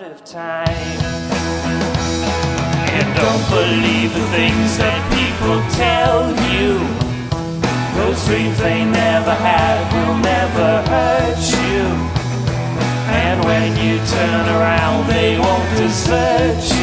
of time. And don't believe the things that people tell you. Those dreams they never had will never hurt you. And when you turn around, they won't desert you.